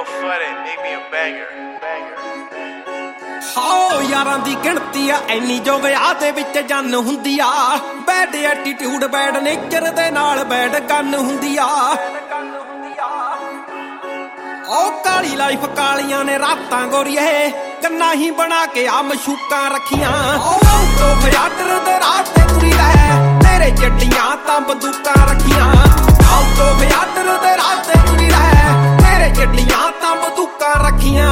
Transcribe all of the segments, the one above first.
Yo, Fuddy, make me a banger. ਹਾਓ ਯਾਰਾਂ ਦੀ ਗਿਣਤੀ ਆ ਐਨੀ ਜੋ ਵਿਆਹ ਦੇ ਵਿੱਚ ਜੰਨ ਹੁੰਦੀ ਆ ਬੈਡ ਐਟੀਟਿਊਡ ਬੈਡ ਨੇਚਰ ਦੇ ਨਾਲ ਬੈਡ ਗੰਨ ਹੁੰਦੀ ਆ ਉਹ ਕਾਲੀ ਲਾਈਫ ਕਾਲੀਆਂ ਨੇ ਰਾਤਾਂ ਗੋਰੀਏ ਕੰਨਾਂ ਹੀ ਬਣਾ ਕੇ ਆ ਮਸ਼ੂਕਾਂ ਰੱਖੀਆਂ ਉਹ ਤੋਂ ਫਿਆਟਰ ਦੇ ਰਾਤ ਤੇ ਤੁਰੀ ਰਹਿ ਤੇਰੇ ਜੱਟੀਆਂ ਤਾਂ ਬੰਦੂਕਾਂ ਰੱਖੀਆਂ ਆਉ ਤੋਂ ਫਿਆਟਰ ਦੇ ਰਾਤ ਤੇ ਤੁਰੀ ਰਹਿ ਤੇਰੇ ਜੱਟੀਆਂ ਤਾਂ ਬੰਦੂਕਾਂ ਰੱਖੀਆਂ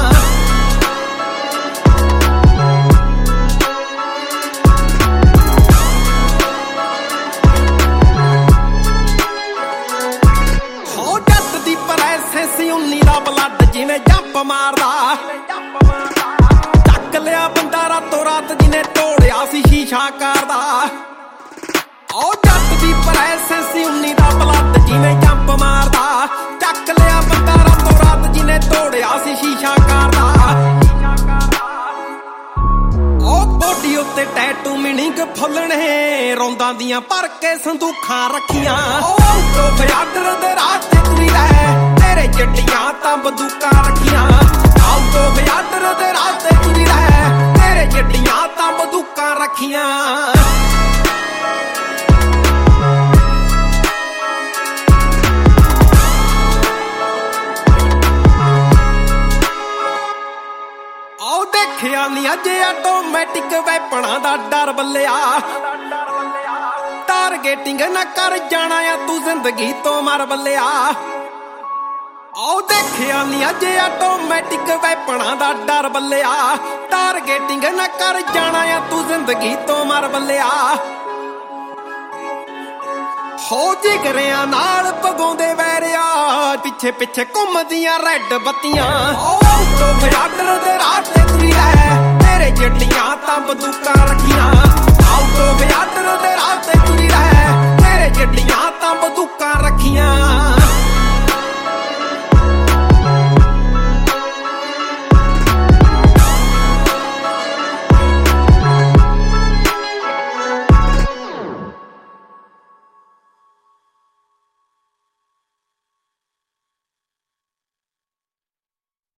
ਉਨੀ ਦਾ ਬਲੱਡ ਜਿਵੇਂ ਜੰਪ ਮਾਰਦਾ ਚੱਕ ਲਿਆ ਬੰਦਾ ਰਾਤੋਂ ਰਾਤ ਜਿਹਨੇ ਤੋੜਿਆ ਸੀ ਸ਼ੀਸ਼ਾ ਕਰਦਾ ਉਹ ਜੱਟ ਦੀ ਪ੍ਰੈਸੈਂਸ ਉਨੀ ਦਾ ਬਲੱਡ ਜਿਵੇਂ ਜੰਪ ਮਾਰਦਾ ਚੱਕ ਲਿਆ ਬੰਦਾ ਰਾਤੋਂ ਰਾਤ ਜਿਹਨੇ ਤੋੜਿਆ ਸੀ ਸ਼ੀਸ਼ਾ ਕਰਦਾ ਉਹ ਬੋਡੀ ਉੱਤੇ ਟੈਟੂ ਮੀਨਿੰਗ ਫੁੱਲਣੇ ਰੌਂਦਾਂ ਦੀਆਂ ਭਰ ਕੇ ਸੰਦੂਖਾਂ ਰੱਖੀਆਂ ਉਹ ਤੋਂ ਫਿਆਟਰ ਦੇ ਰਾਤ ਤੇ ਤੁਰੀ ਰਹਿ ਤੇਰੇ ਜੱਟੀਆਂ ਤਾਂ ਬੰਦੂਕਾਂ ਰੱਖੀਆਂ ਆਉ ਤੋਂ ਫਿਆਟਰ ਦੇ ਰਾਤ ਤੇ ਤੁਰੀ ਰਹਿ ਤੇਰੇ ਜੱਟੀਆਂ ਤਾਂ ਬੰਦੂਕਾਂ ਰੱਖੀਆਂ ਆਉ ਦੇਖਿਆ ਨੀ ਅੱਜ ਆਟੋਮੈਟਿਕ ਵੈਪਣਾ ਦਾ ਡਰ ਬੱਲਿਆ ਟਾਰਗੇਟਿੰਗ ਨਾ ਕਰ ਜਾਣਾ ਆ ਤੂੰ ਜ਼ਿੰਦਗੀ ਤੋਂ ਮਰ ਬੱਲਿਆ ਆਉ ਦੇਖਿਆ ਨੀ ਅੱਜ ਆਟੋਮੈਟਿਕ ਵੈਪਣਾ ਦਾ ਡਰ ਬੱਲਿਆ ਟਾਰਗੇਟਿੰਗ ਨਾ ਕਰ ਜਾਣਾ ਆ ਤੂੰ ਜ਼ਿੰਦਗੀ ਤੋਂ ਮਰ ਬੱਲਿਆ ਹੋ ਜਿਗਰਿਆਂ ਨਾਲ ਪਗਾਉਂਦੇ ਵੈਰਿਆ ਪਿੱਛੇ ਪਿੱਛੇ ਘੁੰਮਦੀਆਂ ਰੈੱਡ ਬੱਤੀਆਂ